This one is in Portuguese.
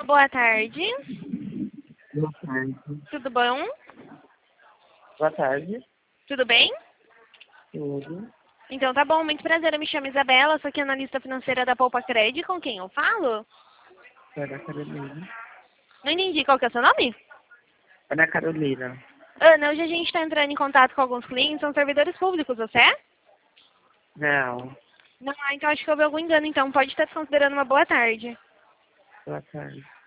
Boa tarde. Boa tarde. Tudo bom? Boa tarde. Tudo bem? Tudo. Então tá bom, muito prazer. Eu me chamo Isabela, sou aqui analista financeira da Poupa Cred. Com quem eu falo? Ana Carolina. Não entendi, qual que é o seu nome? Ana Carolina. Ana, hoje a gente está entrando em contato com alguns clientes, são servidores públicos, você é? Não. Não, então acho que houve algum engano, então pode estar se considerando uma boa tarde. Boa tarde.